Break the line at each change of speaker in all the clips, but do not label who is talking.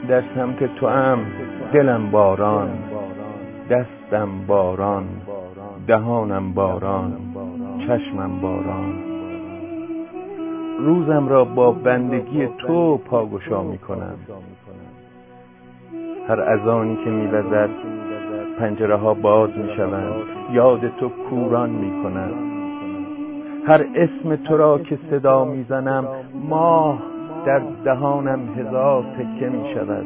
در سمت تو ام، دلم باران، دستم باران، دهانم باران، چشمم باران. روزم را با بندگی تو پاگشا می کنم. هر اذانی که می وزد پنجره ها باز می شوند، یاد تو کوران می کنم. هر اسم تو را که صدا می زنم، ماه در دهانم هزار تکه می شود.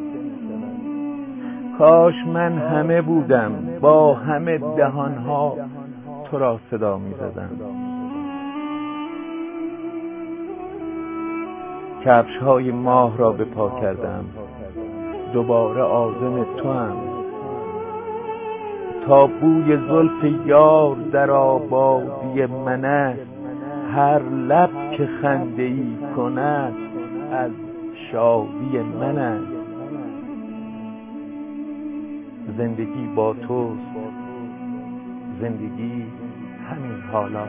کاش من همه بودم، با همه دهانها تو را صدا می زدم. کفش های ماه را به پا کردم، دوباره عازم تو هم. تا بوی زلف یار در آبادی من است، هر لب که خنده ای کند از شادی من است. زندگی با توست، زندگی همین حالا.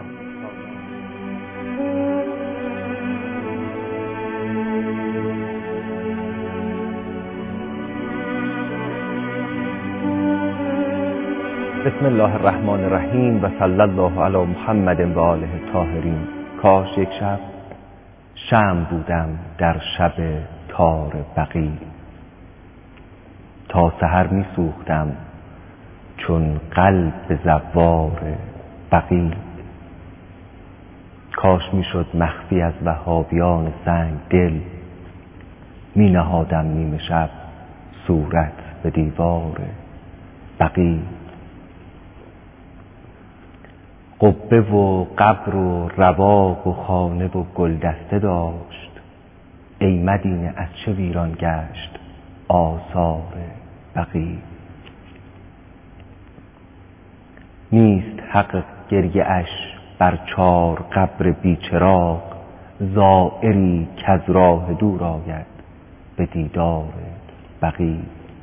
بسم الله الرحمن الرحیم و صلی الله علی محمد و آله الطاهرین. کاش یک شب شمع بودم در شب تار بقیع، تا سحر می سوختم چون قلب زوار بقیع. کاش می شد مخفی از وهابیان سنگ دل، می نهادم نیمه شب صورت به دیوار بقیع. قبه و قبر و رواق و خانه و گلدسته داشت، ای مدینه از چه ویران گشت آثار بقیع. نیست حق گریه اش بر 4 قبر بیچراغ، زائری کز راه دور آید به دیدار بقیع.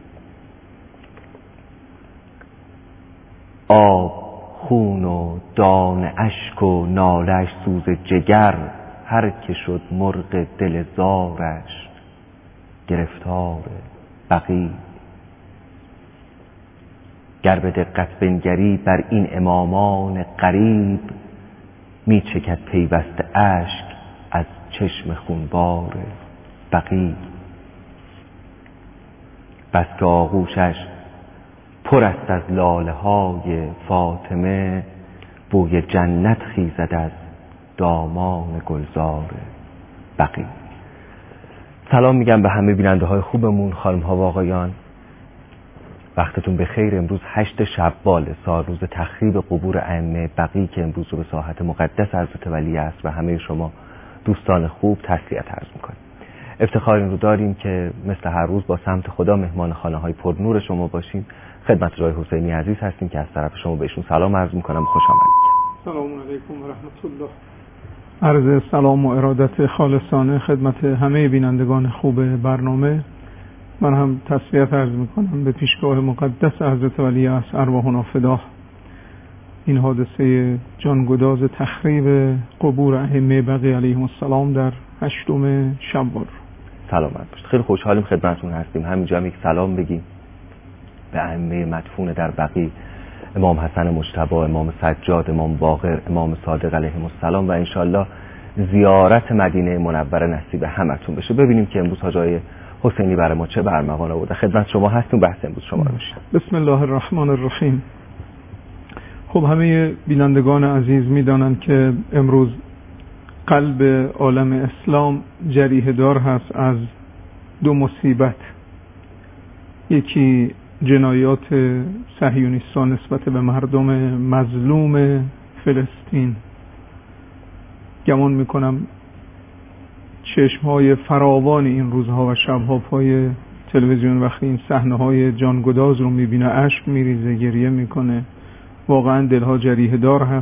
آب، خون و دان اشک و نالش سوز جگر، هر که شد مرغ دل زارش گرفتار بقیع. گر به دقت بنگری بر این امامان غریب، می چکد پیوسته اشک از چشم خونبار بقیع. بس که آغوشش پر است از لاله های فاطمه، بوی جنت خیزد از دامان گلزار بقیع. سلام میگم به همه بیننده های خوبمون، خانم ها و آقایان. وقتتون بخیر. امروز 8 شوال سال، روز تخریب قبور ائمه بقیع که امروز رو به ساحت مقدس حضرت ولی است و همه شما دوستان خوب تسلیت عرض میکنیم. افتخار این رو داریم که مثل هر روز با سمت خدا مهمان خانه های پرنور شما باشیم. خدمت جای حسینی عزیز هستیم که از طرف شما بهشون سلام عرض میکنم. خوش آمدید.
سلام علیکم و رحمت الله. عرض سلام و ارادت خالصانه خدمت همه بینندگان خوب برنامه. من هم تسلیت عرض میکنم به پیشگاه مقدس حضرت ولی است، ارواحنا فداه. این حادثه جانگداز تخریب قبور ائمه بقیع علیهم السلام در 8 شوال.
سلامت باشید. خیلی خوشحالیم خدمتتون هستیم. همینجا هم یک سلام بگیم به ائمه مدفون در بقیع، امام حسن مجتبی، امام سجاد، امام باقر، امام صادق علیهم السلام و انشالله زیارت مدینه منوره نصیب همتون بشه. ببینیم که امروز حاجی حسینی برای ما چه برمغان آورده. خدمت شما هستیم. بحث امروز شما رو میشم.
بسم الله الرحمن الرحیم. خب همه بینندگان عزیز میدانند که امروز قلب عالم اسلام جریحه دار هست از 2 مصیبت. یکی جنایات صهیونیستان نسبت به مردم مظلوم فلسطین. گمان میکنم چشمهای فراوان این روزها و شبها پای تلویزیون وقتی این صحنه‌های جانگداز رو میبینه اشک میریزه، گریه میکنه. واقعا دلها جریحه دار هست.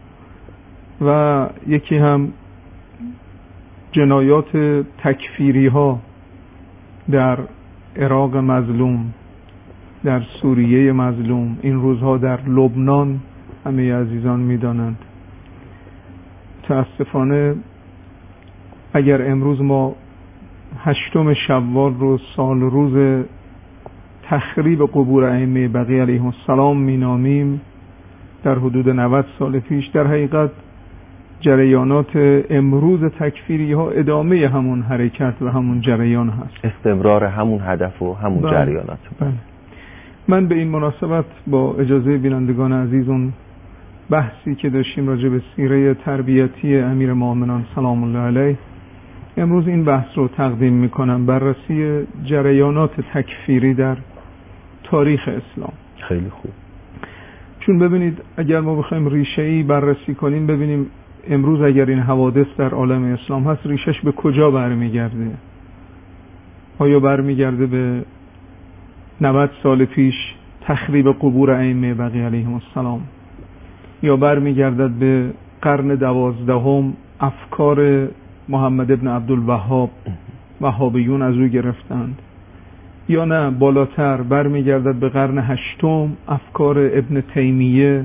و یکی هم جنایات تکفیری ها در عراق مظلوم، در سوریه مظلوم، این روزها در لبنان همه عزیزان میدانند. متاسفانه اگر امروز ما 8 شوال رو سال روز تخریب قبور ائمه بقیه علیهم السلام مینامیم در حدود 90 سال پیش. در حقیقت جریانات امروز تکفیری ها ادامه همون حرکت و همون جریان هست،
استمرار همون هدف و همون جریانات.
بله. من به این مناسبت با اجازه بینندگان عزیز اون بحثی که داشتیم راجع به سیره تربیتی امیر مومنان سلام الله علیه، امروز این بحث رو تقدیم میکنم، بررسی جریانات تکفیری در تاریخ اسلام.
خیلی خوب.
چون ببینید اگر ما بخوایم ریشه‌ای بررسی کنیم، ببینیم امروز اگر این حوادث در عالم اسلام هست، ریشش به کجا برمیگرده؟ آیا برمیگرده به 90 سال پیش تخریب قبور ائمه بقیه علیهم السلام، یا برمیگردد به قرن 12 افکار محمد ابن عبدالوهاب وهابیون از او گرفتند، یا نه بالاتر برمیگردد به قرن 8 افکار ابن تیمیه،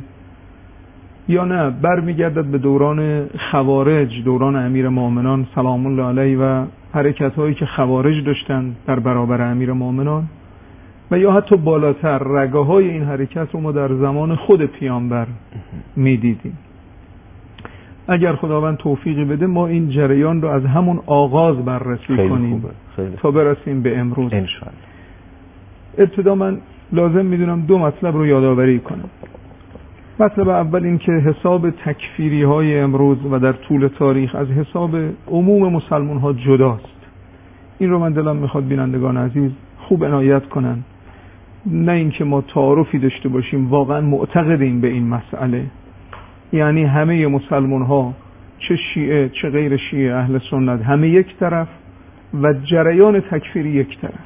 یا نه برمیگردد به دوران خوارج، دوران امیر مومنان سلام الله علیه و حرکت هایی که خوارج داشتند در برابر امیر مومنان، و یا حتی بالاتر رگه های این حرکت رو ما در زمان خود پیامبر میدیدیم. اگر خداوند توفیقی بده ما این جریان رو از همون آغاز بررسی کنیم تا برسیم به امروز
انشاءالله.
ابتدا من لازم میدونم 2 مطلب رو یادآوری کنم. مطلب اول این که حساب تکفیری های امروز و در طول تاریخ از حساب عموم مسلمان ها جداست. این رو من دلم میخواد بینندگان عزیز خوب عنایت کنن، نه اینکه ما تعارفی داشته باشیم واقعا معتقدیم به این مسئله، یعنی همه مسلمان ها چه شیعه چه غیر شیعه اهل سنت همه یک طرف و جریان تکفیری یک طرف،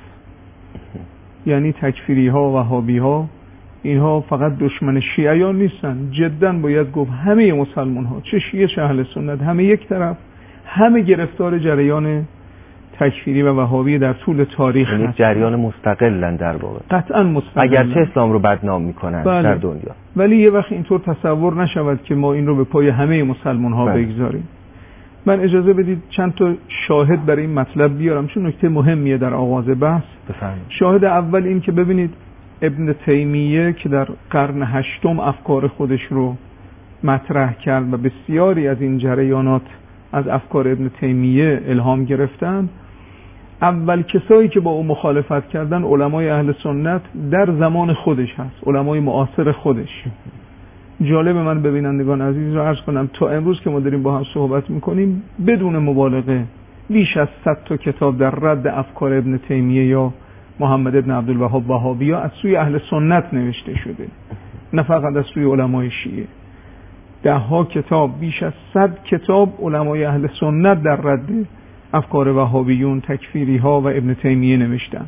یعنی تکفیری ها وهابی ها اینها فقط دشمن شیعیان نیستن، جدا باید گفت همه مسلمان ها چه شیعه چه اهل سنت همه یک طرف، همه گرفتار جریان تکفیری و وهابی در طول تاریخ
یعنی
هست.
جریان مستقلن در واقع،
قطعا مستقلن،
اگرچه اسلام رو بدنام میکنن در دنیا،
ولی یه وقت اینطور تصور نشود که ما این رو به پای همه مسلمان ها بگذاریم. من اجازه بدید چند تا شاهد برای این مطلب بیارم چون نکته مهمیه در آغاز بحث.
بفرمایید.
شاهد اول این که ببینید ابن تیمیه که در قرن 8 افکار خودش رو مطرح کرد و بسیاری از این جریانات از افکار ابن تیمیه الهام گرفتن، اول کسایی که با او مخالفت کردن علمای اهل سنت در زمان خودش هست، علمای معاصر خودش. جالب من ببینندگان عزیز رو عرض کنم تا امروز که ما داریم با هم صحبت میکنیم بدون مبالغه بیش از 100 تا کتاب در رد افکار ابن تیمیه یا محمد ابن عبدالوهاب وهابی از سوی اهل سنت نوشته شده، نه فقط از سوی علمای شیعه. 10 کتاب، بیش از 100 کتاب علمای اهل سنت در رد افکار وهابیون، تکفیری ها و ابن تیمیه نوشتن.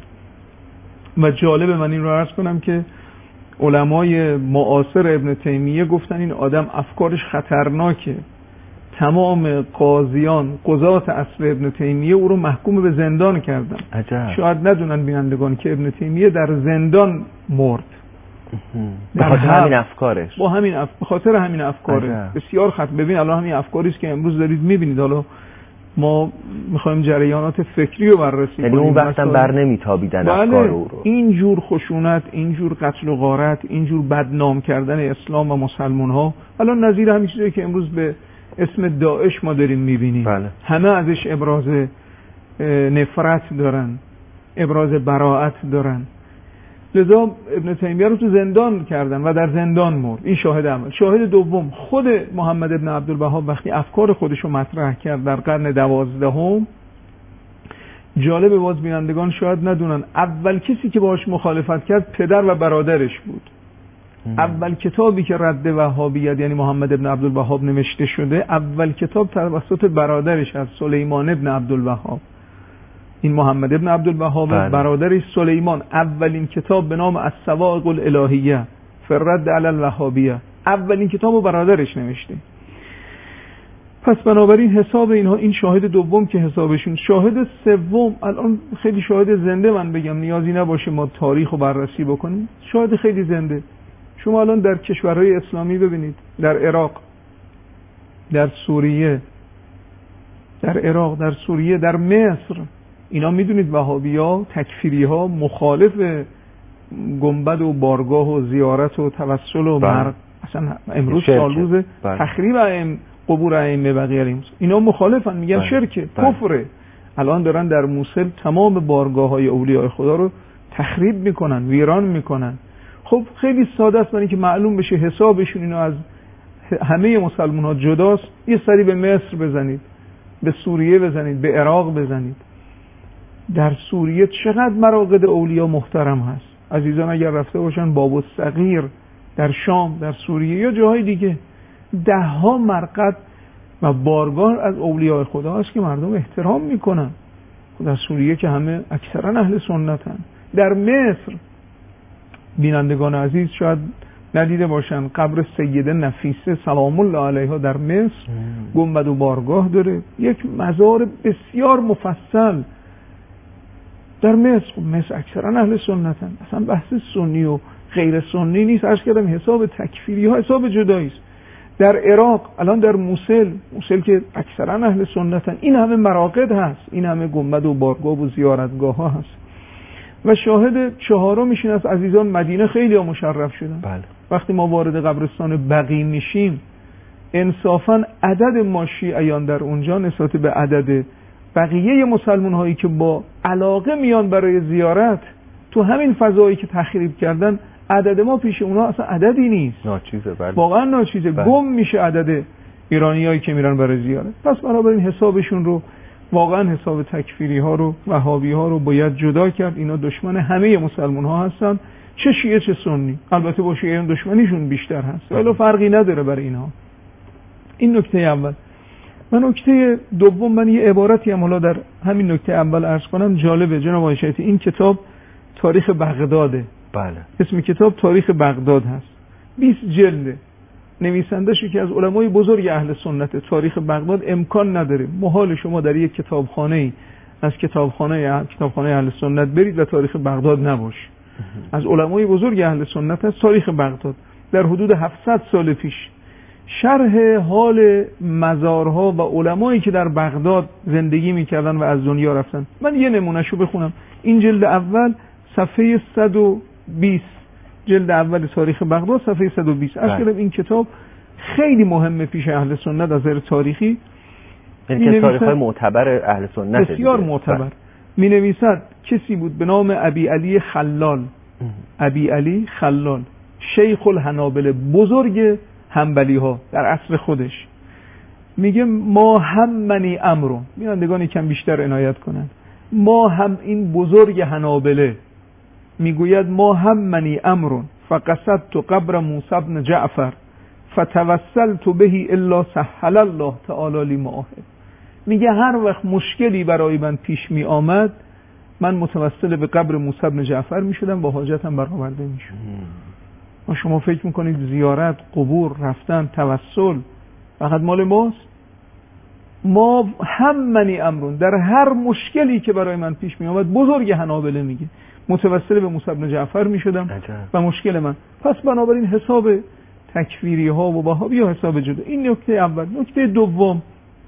و جالب من این رو عرض کنم که علمای معاصر ابن تیمیه گفتن این آدم افکارش خطرناکه، تمام قاضیان قضات اصل ابن تیمیه او رو محکوم به زندان کردن.
عجب.
شاید ندونن بینندگان که ابن تیمیه در زندان مرد
به خاطر همین افکارش،
به خاطر همین افکاره. بسیار خطر. ببین الان همین افکاری است که امروز دارید میبینید. حالا ما میخوایم جریانات فکری رو بررسی کنیم،
یعنی اون وقتا بر نمیتابیدن افکار او رو.
اینجور خشونت، اینجور قتل و غارت، اینجور بدنام کردن اسلام و مسلمان ها الان نظیر همین چیزی که امروز به اسم داعش ما داریم میبینیم.
بله.
همه ازش ابراز نفرت دارن، ابراز براءت دارن. لذا ابن تیمیه رو تو زندان کردن و در زندان مرد. این شاهد اول. شاهد دوم، خود محمد ابن عبدالوهاب وقتی افکار خودش رو مطرح کرد در قرن 12، جالب باز بینندگان شاید ندونن اول کسی که باهاش مخالفت کرد پدر و برادرش بود. اول کتابی که رد وهابیت یعنی محمد ابن عبدالوهاب نوشته شده، اول کتاب توسط برادرش از سلیمان ابن عبدالوهاب. این محمد ابن عبدالوهاب برادرش سلیمان اولین کتاب به نام الصواعق الالهیه فی الرد علی الوهابیه، اولین کتابو برادرش نوشته. پس بنابراین حساب اینها، این شاهد دوم که حسابشون. شاهد سوم، الان خیلی شاهد زنده من بگم، نیازی نباشه ما تاریخ رو بررسی بکنیم، شاهد خیلی زنده. شما الان در کشورهای اسلامی ببینید، در عراق، در سوریه، در مصر، اینا میدونید وهابی‌ها تکفیری‌ها مخالف گنبد و بارگاه و زیارت و توسل و مرگ، اصلا امروز سالروز تخریب قبور ائمه بقیه اینا مخالفن، میگن شرکه، کفره. الان دارن در موصل تمام بارگاه‌های اولیاء خدا رو تخریب میکنن، ویران میکنن. خب خیلی ساده است، برای اینکه معلوم بشه حسابشون اینا از همه مسلمان‌ها جداست، یه سری به مصر بزنید، به سوریه بزنید، به عراق بزنید. در سوریه چقدر مراقد اولیاء محترم هست. عزیزان اگر رفته باشن باب الصغیر در شام، در سوریه یا جاهای دیگه، 10 مرقد و بارگاه از اولیاء خدا هست که مردم احترام میکنن. در سوریه که همه اکثرا اهل سنتن. در مصر بینندگان عزیز شاید ندیده باشن، قبر سیده نفیسه سلام الله علیها در مصر گنبد و بارگاه داره، یک مزار بسیار مفصل در مصر. مصر اکثرا اهل سنتن، اصلا بحث سنی و غیر سنی نیست. عرض کردم حساب تکفیری ها حساب جدایی است. در عراق الان در موصل که اکثرا اهل سنتن، این همه مراقد هست، این همه گنبد و بارگاه و زیارتگاه ها هست. و شاهد چهارم میشین از عزیزان مدینه خیلی ها مشرف شدن.
بله.
وقتی ما وارد قبرستان بقیع میشیم انصافا عدد ما شیعیان در اونجا نسبت به عدد بقیه مسلمان هایی که با علاقه میان برای زیارت تو همین فضایی که تخریب کردن، عدد ما پیش اونا اصلا عددی نیست.
ناچیزه. بله.
واقعا ناچیزه. بله. گم میشه عدد ایرانیایی که میرن برای زیارت. پس بنابراین حسابشون رو واقعا حساب تکفیری ها رو، وهابی ها رو باید جدا کرد. اینا دشمن همه مسلمان ها هستن، چه شیعه چه سنی. البته با شیعه دشمنیشون بیشتر هست ولی فرقی نداره برای اینها. این نکته اول. و نکته دوم، من یه عبارتی هم حالا در همین نکته اول عرض کنم، جالبه جناب آقای شیخی. این کتاب تاریخ بغداده.
بله.
اسم کتاب تاریخ بغداد هست، 20 جلده. نویسنده‌ش که از علمای بزرگ اهل سنت. تاریخ بغداد امکان نداره، محال شما در یک کتابخانه‌ای از کتابخانه اهل سنت برید و تاریخ بغداد نباشه. از علمای بزرگ اهل سنت است تاریخ بغداد. در حدود 700 سال پیش شرح حال مزارها و علمایی که در بغداد زندگی میکردن و از دنیا رفتن. من یه نمونهشو بخونم. این جلد اول صفحه 120، جلد اول تاریخ بغداد صفحه 120. اصلا این کتاب خیلی مهمه پیش اهل سنت از نظر تاریخی.
این تاریخ‌های معتبر اهل سنت
بسیار معتبر. می نویسد کسی بود به نام ابی علی خلال. ابی علی خلال شیخ الحنابله، بزرگ حنبلی ها در عصر خودش. میگه ما هم منی امرو، بینندگان کم بیشتر عنایت کنن. ما هم، این بزرگ حنابله میگوید ما هم منی امرون فقصدت قبر موسی بن جعفر فتوسلت به الا سهل الله تعالی لی ما احب. میگه هر وقت مشکلی برای من پیش می آمد من متوسل به قبر موسی بن جعفر می شدم، با حاجتم برآورده می شد. ما شما فکر میکنید زیارت، قبور، رفتن، توسل فقط مال ماست؟ ما هم منی امرون، در هر مشکلی که برای من پیش می آمد، بزرگ حنابله میگه، متوسل به موسی بن جعفر می شدم و مشکل من. پس بنابراین حساب تکفیری ها و وهابی ها حساب جدا. این نکته اول. نکته دوم،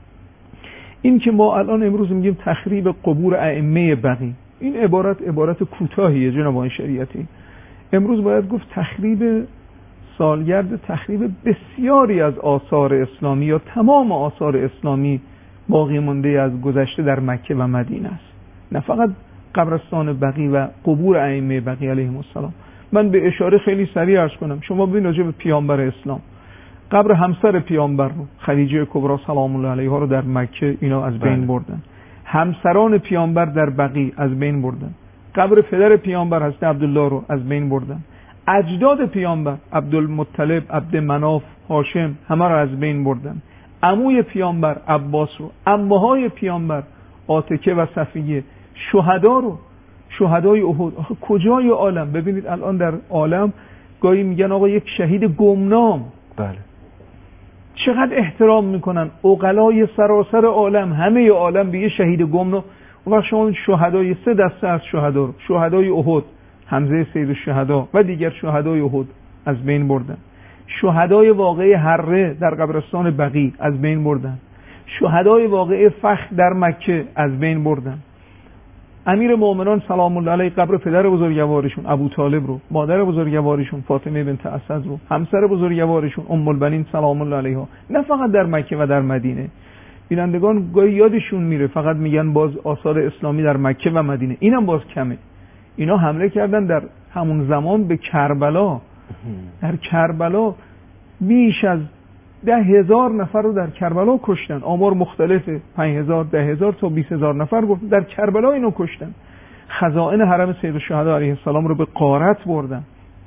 این که ما الان امروز میگیم تخریب قبور ائمه بقیع، این عبارت کوتاهیه جناب آقای شریعتی. امروز باید گفت تخریب سالگرد تخریب بسیاری از آثار اسلامی یا تمام آثار اسلامی باقی مانده از گذشته در مکه و مدینه است، نه فقط قبرستان بقیع و قبور ائمه بقیع علیهم السلام. من به اشاره خیلی سریع عرض کنم. شما ببینید راجع به پیامبر اسلام، قبر همسر پیامبر رو، خدیجه کبری سلام الله علیها رو در مکه اینا از بین بردن. همسران پیامبر در بقیع از بین بردن. قبر پدر پیامبر حضرت عبدالله رو از بین بردن. اجداد پیامبر عبدالمطلب، عبدمناف، هاشم همه رو از بین بردن. عموی پیامبر عباس رو، عموهای پیامبر عاتکه و صفیه، شهدا رو، شهدای احد. آخه کجای عالم؟ ببینید الان در عالم گاهی میگن آقا یک شهید گمنام.
بله.
چقدر احترام میکنن عقلای سراسر عالم، همه عالم به یه شهید گمنام. اون وقت شما شهدای 3 دسته از شهدا رو، شهدای احد، حمزه سید الشهدا و دیگر شهدای احد از بین بردن. شهدای واقعه حره در قبرستان بقیع از بین بردن. شهدای واقعه فخ در مکه از بین بردن. امیر مومنان سلام الله علیه قبر پدر بزرگوارشون ابو طالب رو، مادر بزرگوارشون فاطمه بنت اسد رو، همسر بزرگوارشون ام البنین سلام الله علیها، نه فقط در مکه و در مدینه. بینندگان گاهی یادشون میره فقط میگن باز آثار اسلامی در مکه و مدینه، اینم باز کمه. اینا حمله کردن در همون زمان به کربلا. در کربلا بیش از 10,000 نفر رو در کربلا کشتن. آمار مختلفه، 5,000 10,000 تا 20,000 نفر گفت در کربلا اینو کشتن. خزائن حرم سید الشهدا علیه السلام رو به غارت بردن.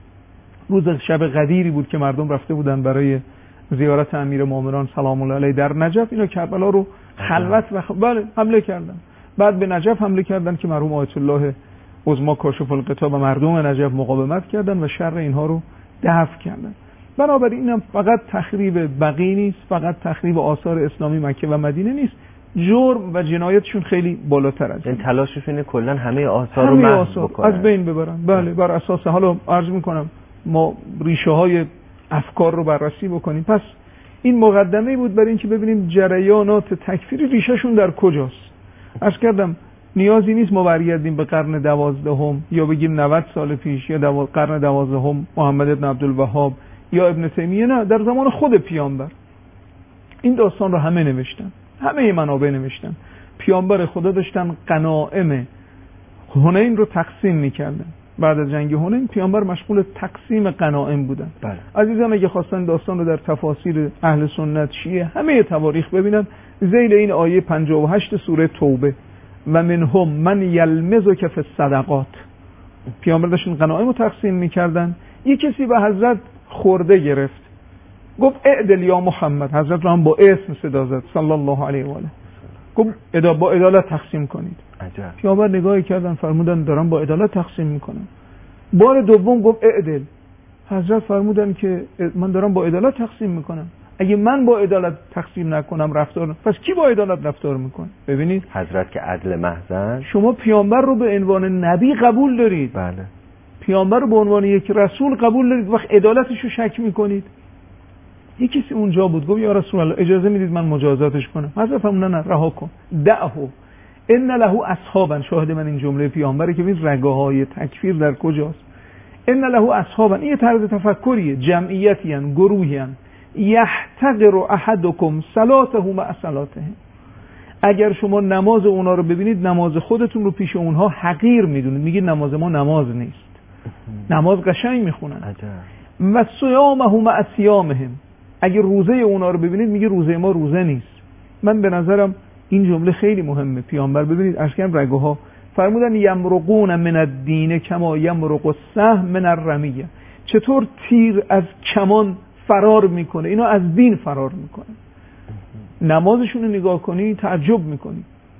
روز شب قدیری بود که مردم رفته بودن برای زیارت امیر مومنان سلام الله علیه در نجف، اینا کربلا رو خلوت و بله حمله کردن. بعد به نجف حمله کردن که مرحوم آیت الله عظما کاشف الغطا و مردم نجف مقاومت کردن و شر اینها رو دفع کردن. بنابراین اینم فقط تخریب بقیع نیست، فقط تخریب آثار اسلامی مکه و مدینه نیست، جرم و جنایتشون خیلی بالاتر است.
این تلاششون کلا همه آثار رو محو بکنن،
از بین ببرن. بله، بر اساس حالا عرض میکنم ما ریشه های افکار رو بررسی بکنیم. پس این مقدمه بود برای اینکه ببینیم جریانات تکفیری ریشهشون در کجاست. عرض کردم نیازی نیست ما برگردیم به قرن 12 یا بگیم 90 سال پیش یا قرن 12 محمد بن عبدالوهاب یا ابن تیمیه، نه، در زمان خود پیامبر این داستان رو همه نوشتن، همه منابع نوشتن. پیامبر خدا داشتن غنایم حنین رو تقسیم میکردن. بعد از جنگ حنین پیامبر مشغول تقسیم غنایم بودن.
بله.
عزیزان اگه خواستن داستان رو در تفاسیر اهل سنت شیعه همه تواریخ ببینن، ذیل این آیه 58 سوره توبه و منهم من یلمزک فی الصدقات، پیامبر داشتن غنایم رو تقسیم میکردن. یک کسی به حضرت خورده گرفت، گفت اعدل یا محمد، حضرت رو هم با اسم صدا زد صلی الله علیه و آله، گفت با عدالت تقسیم کنید.
عجب.
پیامبر نگاهی کردن فرمودن دارم با عدالت تقسیم میکنم. بار دوم گفت اعدل، حضرت فرمودن که من دارم با عدالت تقسیم میکنم، اگه من با عدالت تقسیم نکنم رفتار، پس کی با عدالت رفتار میکنه؟ ببینید
حضرت که عدل محضن،
شما پیامبر رو به عنوان نبی قبول دارید،
بله،
پیامبر رو به عنوان یک رسول قبول دارید، وقت عدالتش رو شک میکنید. یکی کسی اونجا بود گفت یا رسول الله اجازه میدید من مجازاتش کنم؟ حضرت فرمودن نه، رها کن، دعه ان له اصحابا. شاهد من این جمله پیامبره که این رگه های تکفیر در کجاست. ان له اصحابا، این طرز تفکریه، جمعیتی ان، گروهی ان، یحتقر احدکم صلاته مع صلاتهم. اگر شما نماز اونا رو ببینید نماز خودتون رو پیش اونها حقیر میدونید، میگید نماز ما نماز نیست، نماز قشنگ میخونن. و صیامه مع صیامهم، اگر روزه اونا رو ببینید میگه روزه ما روزه نیست. من به نظرم این جمله خیلی مهمه. پیامبر ببینید اشکم رگه ها فرمودن یمرقون من الدین کما یمرق السهم من الرمیه، چطور تیر از کمان فرار میکنه، اینا از دین فرار میکنه. نمازشون رو نگاه کنی تعجب میکنی.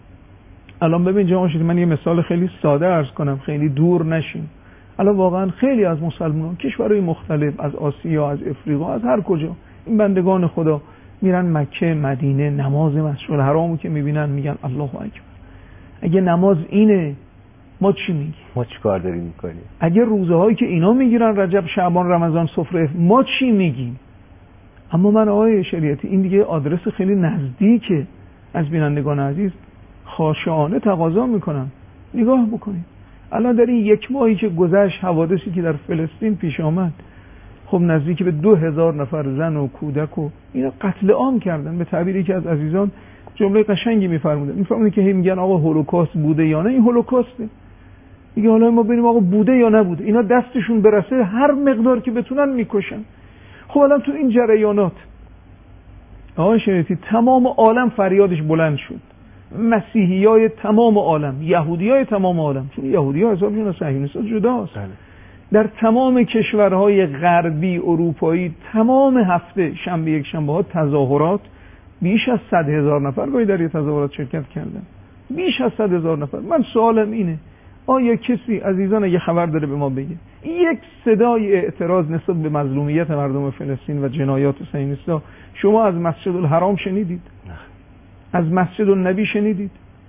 الان ببین جماعت، من یه مثال خیلی ساده عرض کنم، خیلی دور نشیم. الان واقعا خیلی از مسلمانان کشورهای مختلف، از آسیا، از افریقا، از هر کجا، این بندگان خدا میرن مکه، مدینه، نماز مسجد الحرامو که میبینن میگن الله اکبر. اگه نماز اینه ما چی میگیم؟
ما چی کار داریم میکنیم؟
اگه روزه هایی که اینا میگیرن رجب، شعبان، رمضان، سفره، ما چی میگیم؟ اما من آقای شریعتی این دیگه آدرس خیلی نزدیکه. از بینندگان عزیز خاشعانه تقاضا میکنم نگاه بکنید. الان در این یک ماهی که گذشت، حوادثی که در فلسطین پیش آمد، خب نزدیک به 2000 نفر زن و کودک و اینا قتل عام کردن. به تعبیری که از عزیزان جمله قشنگی میفرمودن که میگن آقا هولوکاست بوده یا نه، این هولوکاسته. میگه حالا ما ببینیم آقا بوده یا نبوده. اینا دستشون برسه هر مقدار که بتونن میکشن. خب الان تو این جریانات آقا شریعتی تمام عالم فریادش بلند شد. مسیحیای تمام عالم، یهودیای تمام عالم، چون یهودی‌ها حسابشون از صهیونیست‌ها جداست. در تمام کشورهای غربی اروپایی تمام هفته شنبه یک شنبه ها تظاهرات، بیش از 100,000 نفر گاهی در یه تظاهرات شرکت کردن، بیش از 100,000 نفر. من سوالم اینه آیا کسی عزیزان اگه خبر داره به ما بگه یک صدای اعتراض نسبت به مظلومیت مردم فلسطین و جنایات صهیونیست‌ها شما از مسجد الحرام شنیدید؟ از مسجد النبی شنیدید؟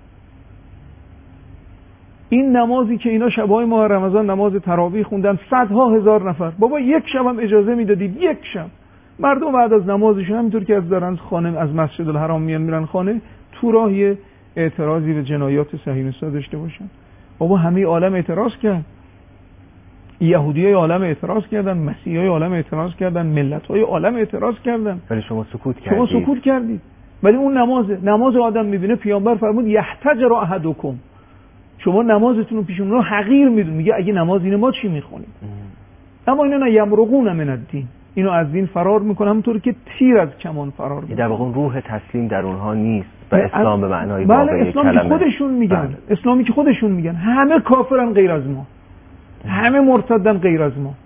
این نمازی که اینا شب‌های ماه رمضان نماز تراویح خوندن، صدها هزار نفر، بابا یک شب هم اجازه میدادید، یک شب مردم بعد از نمازشون همینطور که از دارن خانه از مسجد الحرام میرن خانه، تو راه اعتراضی به جنایات صهیونیست‌ها داشته باشن. بابا همه عالم اعتراض کرد، یهودیای عالم اعتراض کردن، مسیحیای عالم اعتراض کردن، ملت‌های عالم اعتراض کردن،
ولی شما سکوت
کردید. ولی اون نماز آدم میبینه، پیامبر فرمود یحتجر احدکم، شما نمازتون رو پیش اون رو حقیر میدون، میگه اگه نماز اینه ما چی میخونیم؟ اما اینا نه یمرقون من الدین، اینو از دین فرار میکنه، همونطور که تیر از کمان فرار میکنه.
در واقع روح تسلیم در اونها نیست و اسلام به معنای واقعی
اسلامی
کلمه.
خودشون میگن، اسلامی که خودشون میگن همه کافرن غیر از ما، همه مرتدن غیر از ما.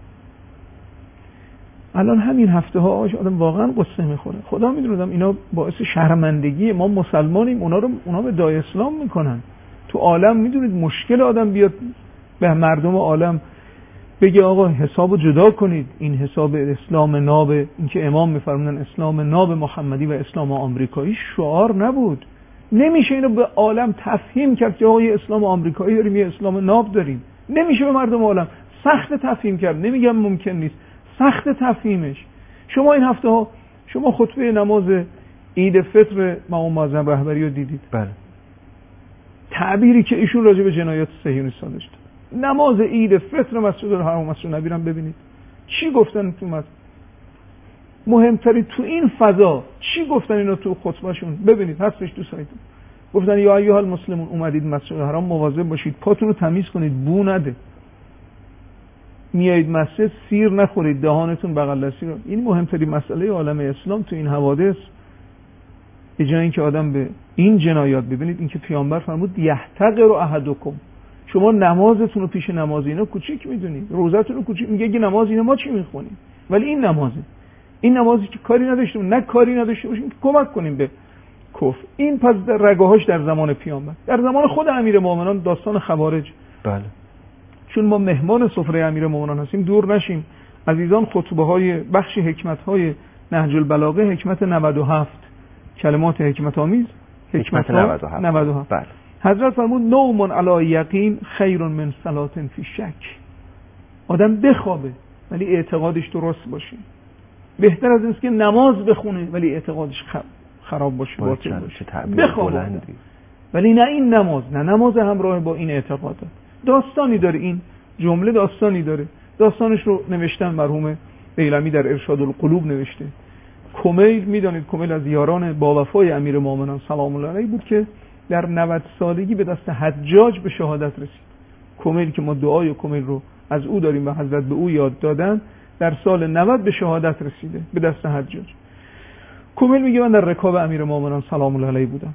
الان همین هفته ها آدم واقعا قصه میخوره. خدا میدونم اینا باعث شرمندگی ما مسلمانیم، اونا به دای اسلام میکنن. تو عالم میدونید مشکل آدم بیاد به مردم عالم بگه آقا حسابو جدا کنید، این حساب اسلام ناب، این که امام میفرمودن اسلام ناب محمدی و اسلام آمریکایی شعار نبود. نمیشه اینو به عالم تفهیم کرد که آقا یه اسلام آمریکایی داریم، یه اسلام ناب داریم. نمیشه به مردم عالم سخت تفهیم کرد. نمیگم ممکن نیست، سخت تفهیمش. شما این هفته ها شما خطبه نماز عید فطر امام معظم رهبری رو دیدید؟
بله.
تعبیری که ایشون راجع به جنایات صهیونیست‌ها داشت. نماز عید فطر مسجد الحرام و مسجد نبی رو ببینید چی گفتن تو مسجد. مهمتری تو این فضا چی گفتن اینا تو خطبهشون؟ ببینید هستش تو سایت. گفتن یا ایها المسلمون، اومدید مسجد الحرام مواظب باشید پاتون رو تمیز کنید، بو نده. میایید مسجد سیر نخورید، دهانتون بغل دستی رو. این مهمترین مسئله عالم اسلام تو این حوادث. به جای اینکه آدم به این جنایات ببینید، اینکه پیامبر فرمود یحتقر احدکم، شما نمازتون رو پیش نماز اینا کوچیک میدونید، روزتون رو کوچیک. میگه که نماز اینا ما چی میخونیم؟ ولی این نمازی که کاری نداشتیم، نه کاری نداشته باشیم که کمک کنیم به کفر. این پس در رگاهاش در زمان پیامبر، در زمان خود امیرالمومنین داستان خوارج.
بله.
چون ما مهمان سفره امیرالمومنین هستیم دور نشیم. عزیزان خطبه های بخش حکمت های نهج البلاغه حکمت 97 کلمات حکمت آمیز،
حکمت 97.
بله. حضرت فرمود نوم علی یقین خیر من صلاة فی شک. آدم بخوابه ولی اعتقادش درست باشه، بهتر از اینه که نماز بخونه ولی اعتقادش خراب باشه، باطل باشه. بخوابه ولی نه این نماز همراه با این اعتقادات. داستانی داره این جمله، داستانی داره. داستانش رو نوشتن مرحوم دیلمی در ارشاد القلوب نوشته. کمیل، میدانید کمیل از یاران با وفای امیرالمومنین سلام الله علیه بود که در 90 سالگی به دست حجاج به شهادت رسید. کمیل که ما دعای کمیل رو از او داریم و حضرت به او یاد دادن، در سال 90 به شهادت رسیده به دست حجاج. کمیل میگه من در رکاب امیرالمومنین سلام الله علیه بودم،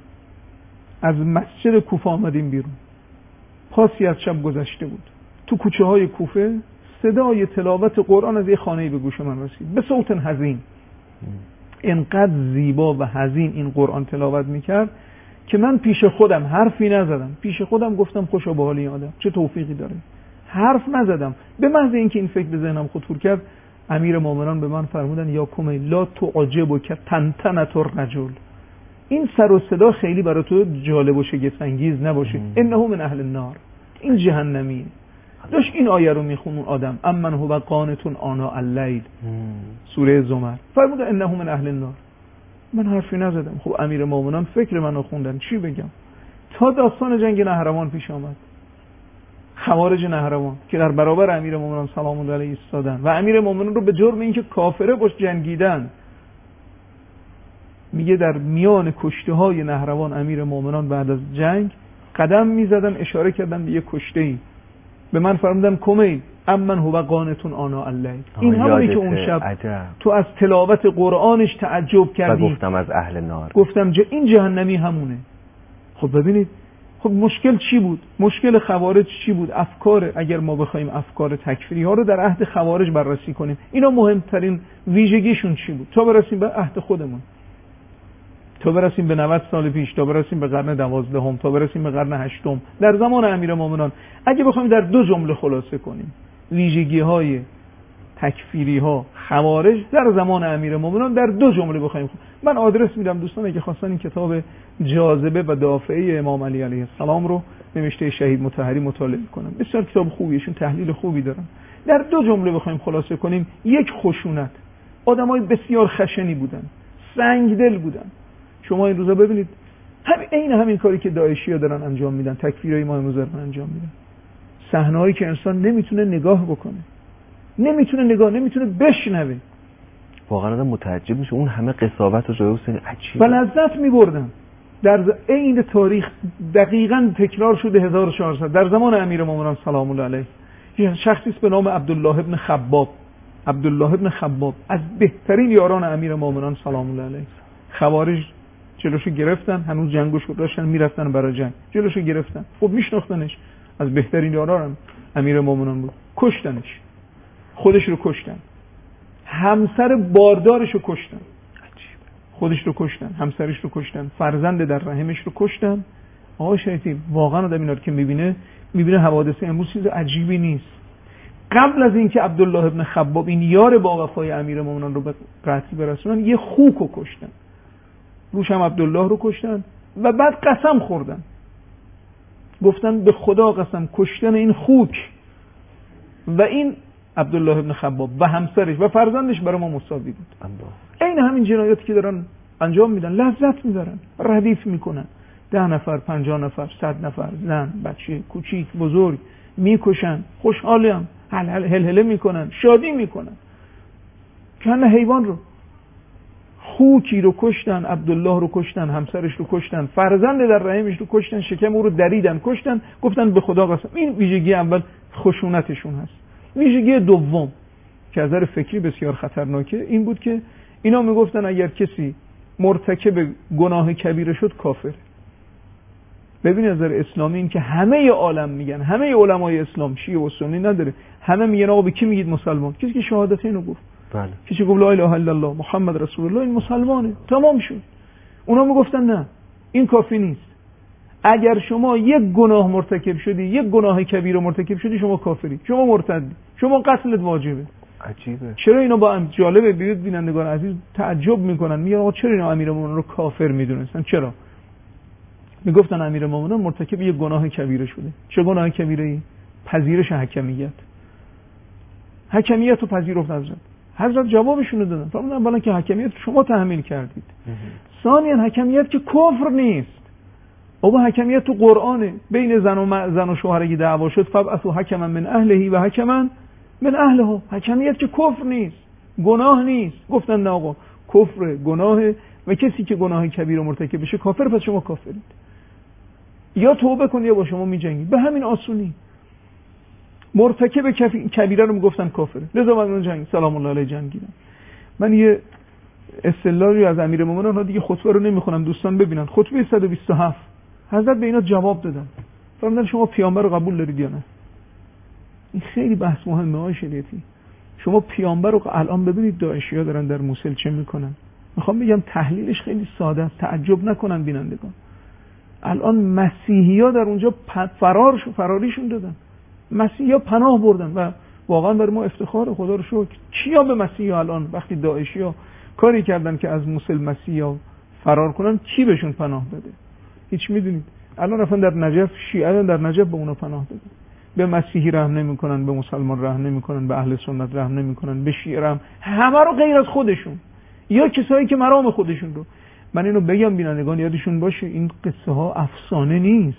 از مسجد کوفه آمدیم بیرون، پاسی از شب گذشته بود، تو کوچه های کوفه صدای تلاوت قرآن از یه خانه‌ای به گوش من رسید به صوت حزین. اینقدر زیبا و حزین این قرآن تلاوت میکرد که من پیش خودم حرفی نزدم، پیش خودم گفتم خوشا به حال این آدم، چه توفیقی داره. حرف نزدم، به محض اینکه این فکر به ذهنم خطور کرد امیرالمومنین به من فرمودن یا کمیل لا تعجبک تنتنة الرجل، این سر و صدا خیلی برای تو جالب و شگفت انگیز نباشه، انه من اهل النار، این جهنمیه. داشت این آیه رو میخون اون آدم، امن هو قانت آناء اللیل، سوره زمر، فرمود انه من اهل النار. من حرفی نزدم. خب امیرالمومنین فکر منو خوندن، چی بگم؟ تا داستان جنگ نهروان پیش آمد، خوارج نهروان که در برابر امیرالمومنین سلام الله علیه ایستادن و امیرالمومنین رو به جرم اینکه کافره باش جنگیدن. میگه در میان کشته های نهروان امیرالمومنین بعد از جنگ قدم میزدن، اشاره کردن به یک کشته‌ای، به من فرمودن کمیل امن هو قانت آناء اللیل، این همونی که اون شب تو از تلاوت قرآنش تعجب کردی
و گفتم از اهل نار،
گفتم این جهنمی همونه. خب ببینید، خب مشکل چی بود؟ مشکل خوارج چی بود؟ افکار، اگر ما بخوایم افکار تکفیری ها رو در عهد خوارج بررسی کنیم، اینا مهمترین ویژگیشون چی بود تا برسیم به عهد خودمون، تا برسیم به 90 سال پیش، تا برسیم به قرن 12، تا برسیم به قرن 8، در زمان امیرالمومنین. اگه بخوایم در 2 جمله خلاصه کنیم ویژگی های تکفیری ها خوارج در زمان امیرالمومنین، در 2 جمله بخوایم، من آدرس میدم دوستان که خواستن این کتاب جاذبه و دافعه امام علی علیه السلام رو نوشته شهید مطهری مطالعه کنن. بسیار کتاب خوبیشون، تحلیل خوبی دارن. در 2 جمله بخوایم خلاصه کنیم، یک، خشونت، آدمای بسیار خشنی بودن، سنگدل بودن. شما این روزا ببینید همین کاری که داعشی‌ها دارن انجام میدن، تکفیرای امام رضا انجام میدن. صحنه‌هایی که انسان نمیتونه نگاه بکنه، نمیتونه بشنوه.
واقعا آدم متعجب میشه اون همه قساوت و جای حسین عجیب
و لذت میبردن. در عین تاریخ دقیقاً تکرار شده 1400 در زمان امیرالمومنین سلام الله علیه. یه شخصی به نام عبدالله ابن خباب از بهترین یاران امیرالمومنین سلام الله علیه. خوارج جلوشو گرفتن، هنوز جنگشو داشتن، میرفتن برای جنگ، جلوشو گرفتن. خب میشناختنش، از بهترین یاران امیرالمومنین بود. کشتنش، خودش رو کشتن، همسر باردارش رو کشتن، خودش رو کشتن، همسرش رو کشتن، فرزند در رحمش رو کشتن. آقا شریفی واقعا آدم اینا رو که میبینه حوادث امروز چیز عجیبی نیست. قبل از اینکه عبدالله ابن خباب این یار با وفای امیرالمومنین رو به قتل برسونن، یه خوک رو کشتن، روش هم عبدالله رو کشتن و بعد قسم خوردن، گفتن به خدا قسم کشتن این خوک و این عبدالله ابن خباب و همسرش و فرزندش برای ما مساوی بود. این همین جنایاتی که دارن انجام میدن، لذت میبرن، ردیف میکنن. 10 نفر، 50 نفر، 100 نفر، زن، بچه، کوچیک، بزرگ میکشن، خوشحالم، هلهله میکنن، شادی میکنن. کنه حیوان رو، خوکی رو کشتن، عبدالله رو کشتن، همسرش رو کشتن، فرزند در رحمش رو کشتن، شکم او رو دریدن، کشتن، گفتن به خدا قسم. این ویژگی اول خشونتشون هست. ویژگی دوم که از نظر فکری بسیار خطرناکه این بود که اینا میگفتن اگر کسی مرتکب گناه کبیره شد کافر. ببین از نظر اسلامی این که همه عالم میگن، همه علمای اسلام، شیعه و سنی نداره، همه میگن آقا به کی میگید مسلمان؟ کسی که شهادتین رو گفت.
بله.
کسی گفت لا اله الا الله محمد رسول الله، این مسلمانه، تمام شد. اونا میگفتن نه، این کافی نیست. اگر شما یک گناه مرتکب شدی، یک گناه کبیره مرتکب شدی، شما کافری، شما مرتدی، شما قتلت واجبه.
عجیبه.
چرا اینا با هم جالبه؟ بینندگان عزیز تعجب میکنن، میگن آقا چرا اینا امیرالمومنین رو کافر میدونستن؟ چرا؟ میگفتن امیرالمومنین مرتکب یک گناه کبیره شده. چه گناه کبیره‌ای؟ پذیرش حکمیت رو پذیرفت حضرت جوابشون رو دادن. فرمودن اولا که حکمیت شما تحمیل کردید، ثانیاً حکمیت که کفر نیست. بابا حکمیت تو قرآنه، بین زن و شوهر اگه دعوا شد فبعثوا حکما من اهله و حکما من اهلها. حکمیت که کفر نیست، گناه نیست. گفتن نه آقا کفر گناهه و کسی که گناه کبیره مرتکب بشه کافر، پس شما کافرید، یا توبه کن یا با شما میجنگید. به همین آسونی مرتکب کبیره رو میگفتن کافره، لذا من جنگ سلام الله علیه جنگیدم. من یه استدلالی از امیرالمومنین ها دیگه خطبه رو نمیخونم، دوستان ببینن. خطبه 127 حضرت به اینا جواب دادن، فرمودن شما پیامبر رو قبول دارید یا نه؟ این خیلی بحث مهمه های شریعتی. شما پیامبر رو الان ببینید داعشی‌ها دارن در موصل چه میکنن. میخوام بگم تحلیلش خیلی ساده است، تعجب نکنن بینندگان. الان مسیحی‌ها در اونجا فراریشون دادن، مسیحی‌ها پناه بردن و واقعا برای ما افتخار، خدا رو شکر. کیا به مسیحی‌ها الان وقتی داعشی‌ها کاری کردن که از موصل مسیحی‌ها فرار کنن، کی بهشون پناه داده؟ هیچ. میدونید الان رفتن در نجف، شیعه در نجف به اونا پناه دادن. به مسیحی رحم نمی‌کنن، به مسلمان رحم نمی‌کنن، به اهل سنت رحم نمی‌کنن، به شیعه رحم، همه رو غیر از خودشون یا کسایی که مرام خودشون رو. من اینو بگم بینندگان یادشون باشه این قصه ها افسانه نیست.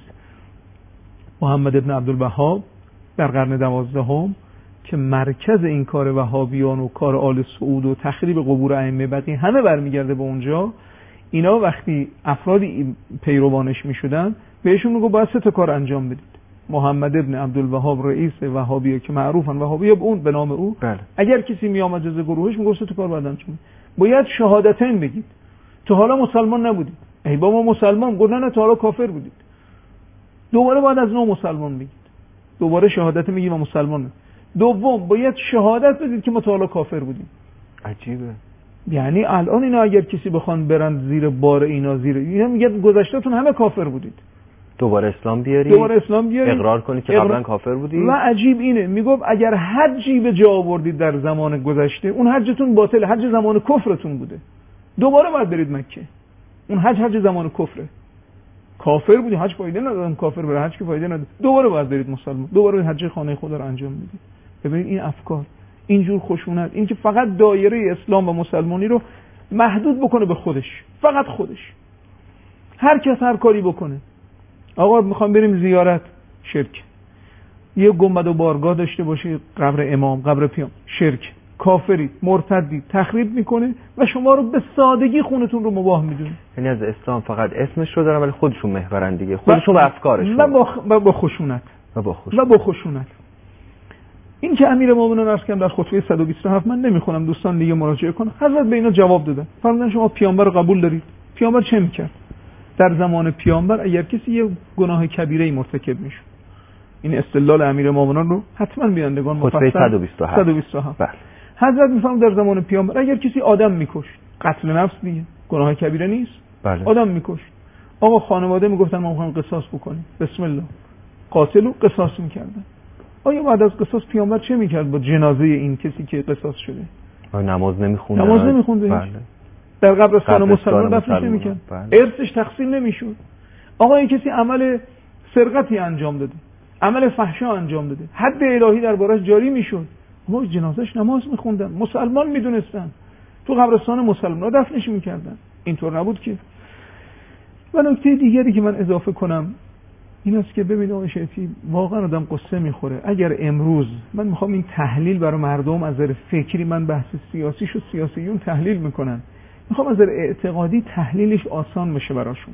محمد ابن عبدالوهاب در قرن 12 که مرکز این کار وهابیان و کار آل سعود و تخریب قبور ائمه بقیه همه برمیگرده به اونجا. اینا وقتی افرادی پیروانش میشدن بهشون میگه باید 3 تا کار انجام بدید. محمد ابن عبدالوهاب رئیس وهابیه که معروفن وهابیه به نام او،
بله.
اگر کسی میامد جزء گروهش میگه 3 تا کار باید انجام بدید. باید شهادتین بگید. تا حالا مسلمان نبودید. ای بابا مسلمان، گفتن نه تا حالا کافر بودید. دوباره باید از نو مسلمان بگید. دوباره شهادت میگیم و مسلمان. دوم باید شهادت بدید که ما تا حالا کافر بودیم.
عجیبه.
یعنی الان اینا اگر کسی بخوان برند زیر بار اینا میگن گذشتهتون همه کافر بودید.
دوباره اسلام بیاری، اقرار کنی که قبلا کافر بودی.
و عجیب اینه، میگفت اگر حجی به جا آوردید در زمان گذشته اون حجتون باطل، حج زمان کفرتون بوده. دوباره باید برید مکه. اون حج زمان کفره. کافر بودی، حج فایده نداره، کافر بره حج که فایده نداره. دوباره باید برید مسلمان، دوباره حج خانه خدا رو انجام بدید. ببینید این افکار، اینجور خشونت، این که فقط دایره اسلام و مسلمانی رو محدود بکنه به خودش، فقط خودش. هر کس هر کاری بکنه. آقا میخوام بریم زیارت، شرک. یه گنبد و بارگاه داشته باشه، قبر امام، قبر پیام، شرک. کافری، مرتدی، تخریب میکنه و شما رو به سادگی خونتون رو مباح میدونه.
یعنی از اسلام فقط اسمش رو دارن ولی خودشون محورن دیگه، خودشون و افکارشون
و با خشونت و با خشونت. این که امیرالمومنین عرض کردم در خطبه 127، من نمیخونم، دوستان دیگه مراجعه کنن. حضرت به اینا جواب دادن. فرمودن شما پیامبر رو قبول دارید؟ پیامبر چه میکرد؟ در زمان پیامبر اگر کسی یه گناه کبیره مرتکب میشه، این استدلال امیرالمومنین رو حتما بینندگان
خطبه 127
بله. حضرت میفهمن در زمان پیامبر اگر کسی آدم میکشت، قتل نفس دیگه گناه کبیره نیست.
بله.
آدم میکشت، آقا خانواده میگفتن ما میخوایم قصاص بکنیم، بسم الله، قاتلو قصاص میکردن. آیا بعد از قصاص پیامبر چه میکرد با جنازه این کسی که قصاص شده؟
نماز نمیخونده.
بله. در قبرستان مسلمان دفنش نمیکرد. بله. ارثش تقسیم نمیشد. آقا این کسی عمل سرقتی انجام داده، عمل فحشا انجام داده، حد الهی دربارش جاری میشد، ما جنازش نماز میخوندن، مسلمان میدونستن، تو قبرستان مسلمان دفنش میکردن. اینطور نبود که. و نکته دیگری که من اضافه کنم این است که ببینید آقای شیخی، واقعا آدم قصه میخوره. اگر امروز من میخوام این تحلیل برای مردم از نظر فکری، من بحث سیاسیشو سیاسیون تحلیل میکنن، میخوام از نظر اعتقادی تحلیلش آسان بشه براشون.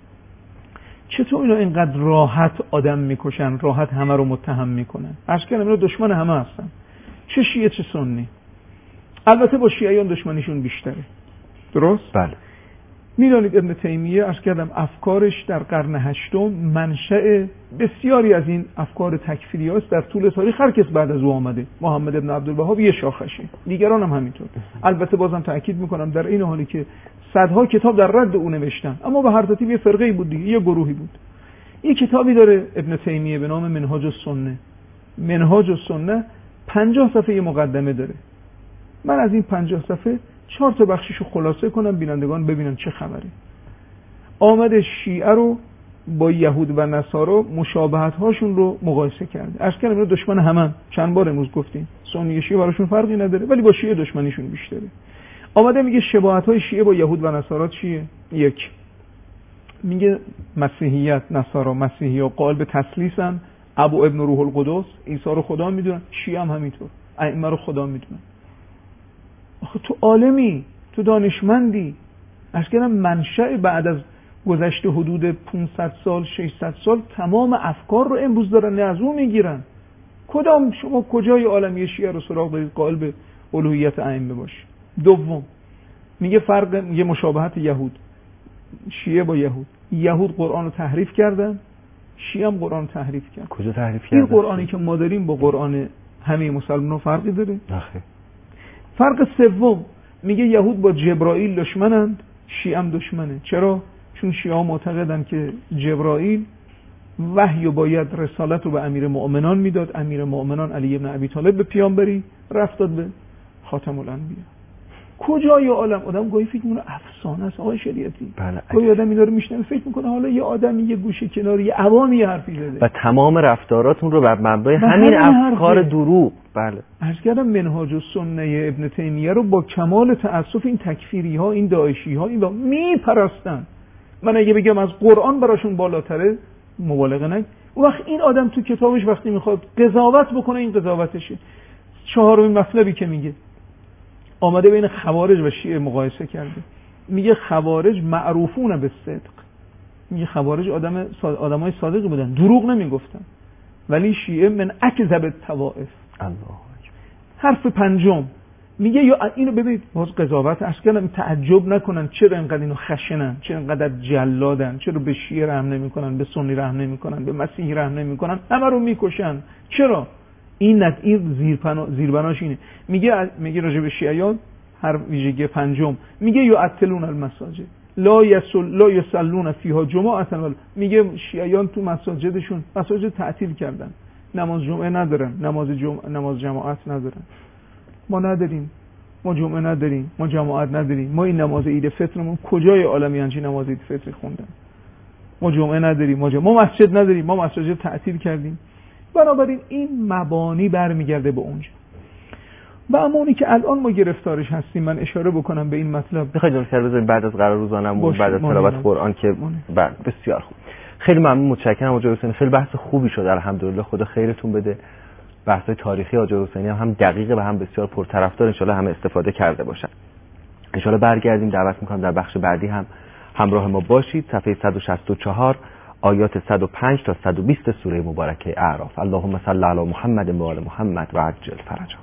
چطور اینا اینقدر راحت آدم میکشن، راحت همه رو متهم میکنن؟ عرض کردم اینا دشمن همه هستن، چه شیعه چه سنی. البته با شیعیان دشمنیشون بیشتره، درست؟
بله.
میدونید ابن تیمیه عرض کردم افکارش در قرن هشتم منشأ بسیاری از این افکار تکفیری است. در طول تاریخ هر کس بعد از او آمده، محمد ابن عبدالوهاب یه شاخشه، دیگران هم همینطور. البته بازم تأکید میکنم در این حالی که صدها کتاب در رد او نوشتن، اما به هر ترتیب یه فرقه‌ای بود دیگه، یه گروهی بود. یه کتابی داره ابن تیمیه به نام منهاج السنه. منهاج السنه 50 صفحه مقدمه داره. من از این 50 صفحه 4 تا بخششو خلاصه کنم بینندگان ببینن چه خبره. آمده شیعه رو با یهود و نصارا مشابهت هاشون رو مقایسه کرده. عرض کردم اینا دشمن همن، چند بار امروز گفتیم، سنی شیعه براشون فرقی نداره ولی با شیعه دشمنیشون بیشتره. آمده میگه شباهت های شیعه با یهود و نصارا چیه؟ یک، میگه مسیحیت، نصارا مسیحی‌ها قائل به تثلیثن، ابو ابن روح القدس عیسی رو خدا میدونن، شیعه هم همینطور ائمه رو خدا میدونن. آخه تو عالمی، تو دانشمندی. عرض کردم منشأ بعد از گذشته حدود 500 سال 600 سال تمام افکار رو امروز دارن از اون میگیرن. کدام شما کجای عالمی شیعه رو سراغ دارید قائل به الوهیت ائمه باشه؟ دوم میگه فرق، میگه مشابهت یهود، شیعه با یهود. یهود قرآن رو تحریف کردن، شیعه هم قرآن رو تحریف کردن.
کجا تحریف کردن؟
این قرآنی که ما داریم با قرآن همه مسلمان‌ها فرقی داره؟
نخیر.
فرق سوم میگه یهود با جبرائیل دشمنند، شیعه هم دشمنه. چرا؟ چون شیعه معتقدن که جبرائیل وحی و باید رسالت رو به امیر مؤمنان میداد، امیر مؤمنان علی بن ابی طالب به پیامبری رفت داد به خاتم الانبیا. کجای عالم آدم گاهی فکر میکنه افسانه است آقای شریعتی.
بله.
گاهی آدم اینا رو میشنوه فکر میکنه حالا یه آدمی یه گوشه کناری یه عوامی حرفی زده
و تمام رفتاراتون رو بر مبنای همین افکار دروغ. بله.
عرض کردم منهاج السنه ابن تیمیه رو با کمال تأسف این تکفیری ها، این داعشی ها این میپرستن. من اگه بگم از قرآن براشون بالاتره مبالغه نگم. اون وقت این آدم تو کتابش وقتی میخواد قضاوت بکنه این قضاوتشه. چهارمین مطلبی که میگه، آمده بین خوارج و شیعه مقایسه کرده. میگه خوارج معروفون به صدق، میگه خوارج آدمای صادقی بودن، دروغ نمیگفتن، ولی شیعه من اکذب الطوائف.
الله.
حرف پنجم میگه یا اینو ببینید باز قضاوت اصلا تعجب نکنن چرا اینقدر اینو خشنن، چرا اینقدر جلادن، چرا به شیعه رحم نمیکنن، به سنی رحم نمیکنن، به مسیحی رحم نمیکنن، همه رو میکشن. چرا؟ این زیربناش اینه. میگه راجع به شیعیان هر ویژگی پنجم میگه یعطلون المساجد لا یصلون فیها جمعه. میگه شیعیان تو مساجدشون مساجد تعطیل کردن، نماز جمعه ندارن، نماز جماعت ندارن. ما نداریم، ما جمعه نداریم، ما جماعت نداریم. ما این نماز عید فطرمون کجای عالمی انجی نماز عید فطر خوندن؟ ما جمعه نداریم، ما مسجد نداریم، ما مساجد تعطیل کردیم. بنابراین این مبانی برمیگرده به اونجا. و اما اونی که الان ما گرفتارش هستیم، من اشاره بکنم به این مطلب.
بخواید جلسه بزنیم بعد از قرار روزانه و بعد از تلاوت قرآن که بسیار خوب. خیلی ممنون، متشکرم آقای حسینی. خیلی بحث خوبی شد الحمدلله، خدا خیرتون بده. بحث‌های تاریخی آقای حسینی هم دقیقه و هم بسیار پرطرفدار، ان شاءالله همه استفاده کرده باشن. ان شاءالله برگردیم، دعوت می‌کنم در بخش بعدی هم همراه ما باشید. صفحه 164 آیات 105 تا 120 سوره مبارکه اعراف. اللهم صل علی محمد و آل محمد و عجل فرجهم.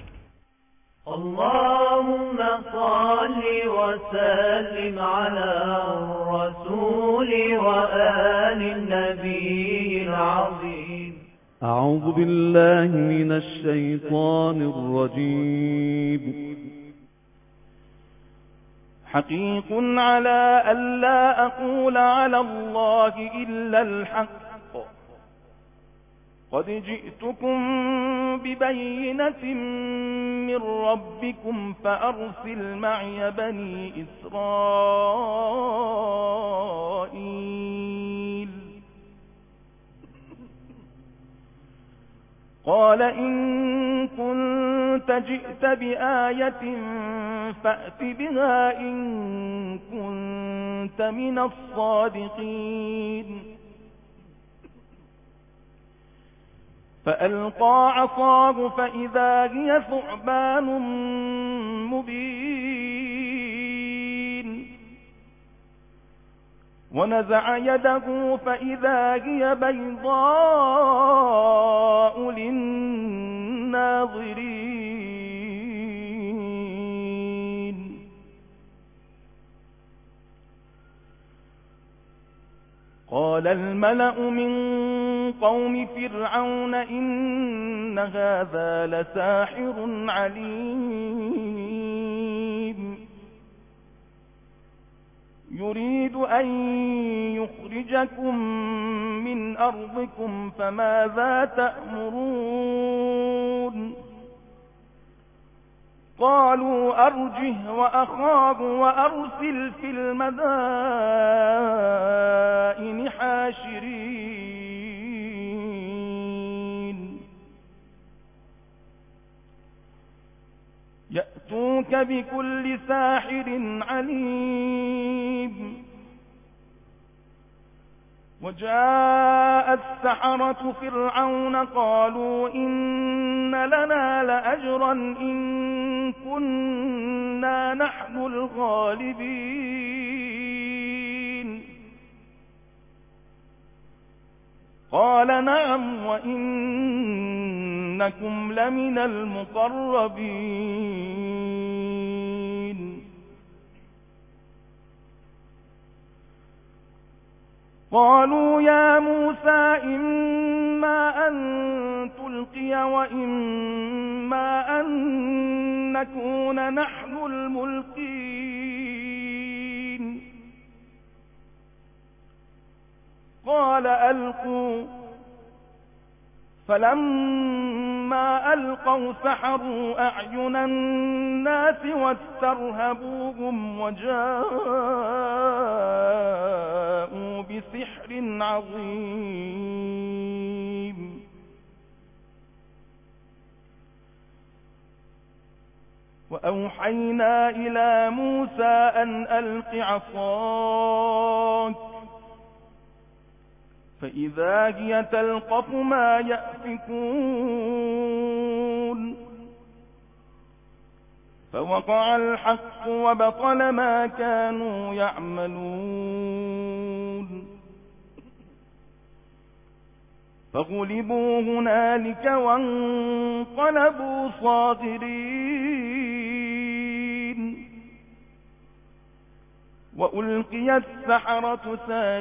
اللهم صل وسلم على الرسول وآل النبي العظيم.
أعوذ بالله من الشيطان الرجيم. حقيق على ألا أقول على الله إلا الحق، قد جئتكم ببينة من ربكم فأرسل معي بني إسرائيل. قال إن كنت جئت بآية فأت بها إن كنت من الصادقين. فألقى عصاه فإذا هي ثعبان مبين، ونزع يده فإذا هي بيضاء للناظرين. قال الملأ من قوم فرعون إن هذا لساحر عليم، يريد أن يخرجكم من أرضكم فماذا تأمرون؟ قالوا أرجه وأخاه وأرسل في المدائن حاشرين يأتوك بكل ساحر عليم. وجاء السحرة فرعون قالوا إن لنا لأجرا إن كنا نحن الغالبين. قال نعم وإنكم لمن المقربين. قالوا يا موسى إما أن تلقي وإما أن نكون نحن الملقين. قال ألقوا، فلما ألقوا سحروا أعين الناس واسترهبوهم وجاءوا بسحر عظيم. وأوحينا إلى موسى أن ألق عصاك فإذا هي تلقف ما يأفكون. فوقع الحق وبطل ما كانوا يعملون. فغلبوا هنالك وانقلبوا صاغرين. وألقي السحرة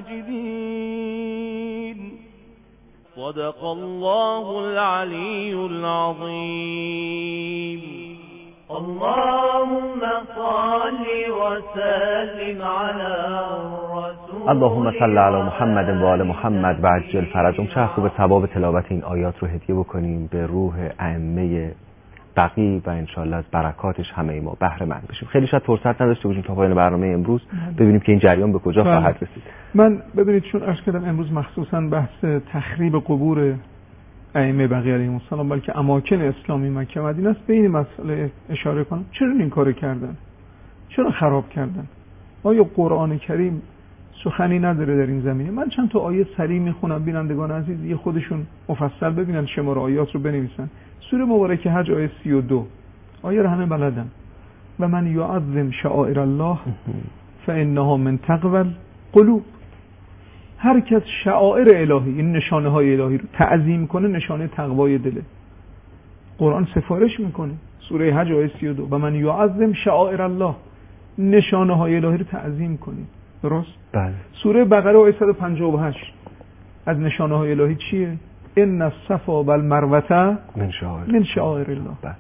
ساجدين. صدق الله العلي العظيم.
اللهم صل وسلم على الرسول.
اللهم صل علی محمد و آل محمد و عجل فرجهم. چه خوب ثواب تلاوت این آیات رو هدیه بکنیم به روح ائمه بقی و انشالله از برکاتش همه ما بهره مند بشیم. خیلی شاید فرصت نداشته باشیم تا پایان برنامه امروز ببینیم که این جریان به کجا خواهد رسید.
من ببینید چون عرض کردم امروز مخصوصا بحث تخریب قبور ائمه بقیه علیهم السلام، بلکه اماکن اسلامی مکه مدینه است، به این مسئله اشاره کنم. چرا این کارو کردن؟ چرا خراب کردن؟ آیا قرآن کریم سخنی نداره در این زمینه؟ من چند تا آیه سریع میخونم، بینندگان عزیز یه خودشون مفصل ببینن، شماره آیات رو بنویسن. سوره مبارکه حج آیه 32، آیه رو همه بلدن. و من یعظم شعائر الله فانها من تقوی القلوب. هر کس شعائر الهی، این نشانه های الهی رو تعظیم کنه، نشانه تقوای دله. قرآن سفارش میکنه، سوره حج آیه 32، و من یعظم شعائر الله، نشانه های الهی رو تعظیم کنید. درست؟
بله.
سوره بقره آیه 158 از نشانه های الهی چیه؟ ان الصفا والمروه من شعائر الله.
بله.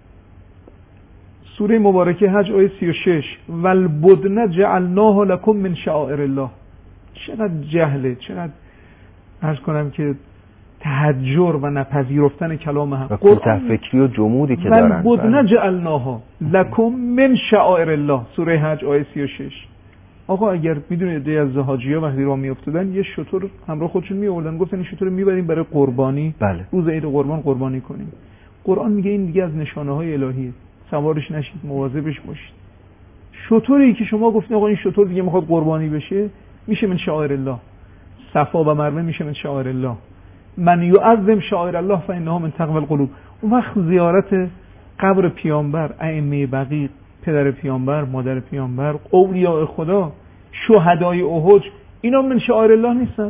سوره مبارکه حج آیه 36 والبدن جعلناه لكم من شعائر الله. چقدر جهله، چقدر عرض کنم که تحجر و نپذیرفتن کلام هم،
و کوته فکری و جمودی که دارن.
والبدن جعلناها لكم من شعائر الله، سوره حج آیه 36. آقا اگر میدونید دی از حاجی‌ها وقتی راه میافتادن یه شتر همراه خودشون میآوردن، گفتن این شتر رو میبریم برای قربانی،
بله.
روز عید قربان قربانی کنیم. قرآن میگه این دیگه از نشانه‌های الهیه، سوارش نشید، مواظبش باشید. شتری که شما گفتین آقا این شتر دیگه میخواد قربانی بشه، میشه من شعائر الله. صفا و مروه میشه من شعائر الله. من یعظم شعائر الله فانها من تقوی القلوب. اون وقت زیارت قبر پیامبر، ائمه بقیع، پدر پیامبر، مادر پیامبر، اولیاء خدا، شهدای احد، اینا من شعائر الله نیستن؟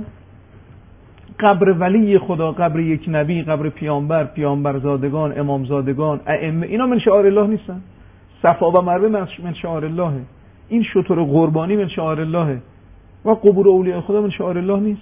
قبر ولی خدا، قبر یک نبی، قبر پیامبر، پیامبرزادگان، امامزادگان، ائمه، اینا من شعائر الله نیستن؟ صفا و مروه من شعائر الله. این شتر قربانی من شعائر الله و قبور اولیاء خدا من شعائر الله نیست.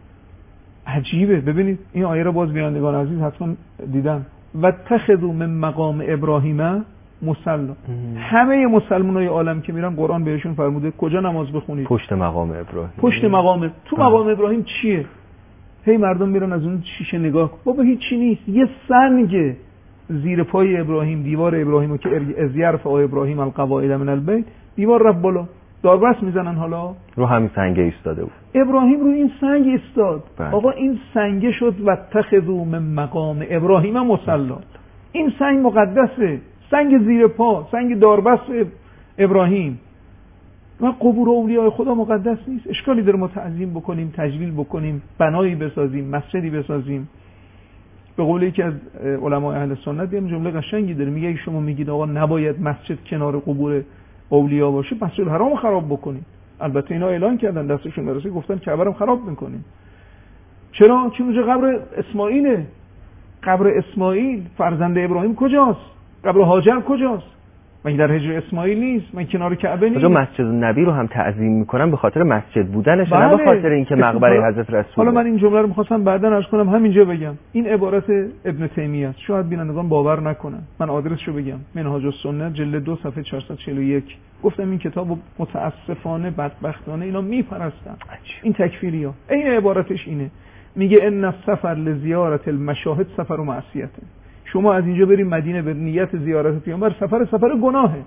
عجیبه. ببینید این آیه رو باز بینندگان عزیز حتما دیدن. و تخذوا من مقام ابراهیم مصلی. همه مسلمانای عالم که میرن قرآن بهشون فرموده کجا نماز بخونید؟
پشت مقام ابراهیم.
پشت مقام. تو مقام ابراهیم چیه؟ هی مردم میرن از اون شیشه نگاه، بابا هیچی نیست، یه سنگ زیر پای ابراهیم، دیوار ابراهیمو که از یرفع ابراهیم القواعد من البیت، دیوار رفت بالا، داربست میزنن، حالا
رو همین سنگ ایستاده بود.
ابراهیم رو این سنگ ایستاد.
بله.
آقا این سنگ شد و اتخذوا من مقام ابراهیم مصلی. این سنگ مقدسه، سنگ زیر پا، سنگ داربست ابراهیم. و قبور اولیاء خدا مقدس نیست. اشکالی داره ما تعظیم بکنیم، تجلیل بکنیم، بنایی بسازیم، مسجدی بسازیم؟ به قول یکی از علمای اهل سنت یه جمله قشنگی داره، میگه شما میگید آقا نباید مسجد کنار قبور اولیاء باشه، مسجد حرام خراب بکنید. البته اینا اعلان کردن، دستشون برسه گفتن کعبه رو خراب میکنیم. چرا؟ چون اونجا قبر اسماعیله. قبر اسماعیل فرزند ابراهیم کجاست؟ قبر هاجر کجاست؟ من در هجر اسماعیل نیست، من کنار کعبه نیست.
اونجا مسجد نبی رو هم تعظیم میکنن به خاطر مسجد بودنش، نه به خاطر اینکه مقبره حضرت رسول.
حالا من این جمله رو می‌خواستم بعداً عرض کنم، همینجا بگم. این عبارت ابن تیمیه است. شاید بینندگان باور نکنن. من آدرسشو بگم. منهاج السنه جلد 2 صفحه 441. گفتم این کتابو متاسفانه بدبختانه اینا میپرستن. این تکفیریا. این عبارتش اینه. میگه ان السفر لزیارت المشاهد سفر و معصیته. شما از اینجا بریم مدینه به نیت زیارت پیامبر، سفر گناهه.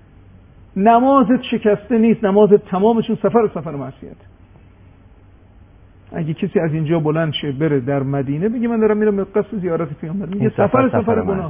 نمازت شکسته نیست، نمازت تمامشون سفر معصیت. اگه کسی از اینجا بلند شه بره در مدینه بگه من دارم میرم به قصد زیارت پیامبر، میگه سفر گناهه.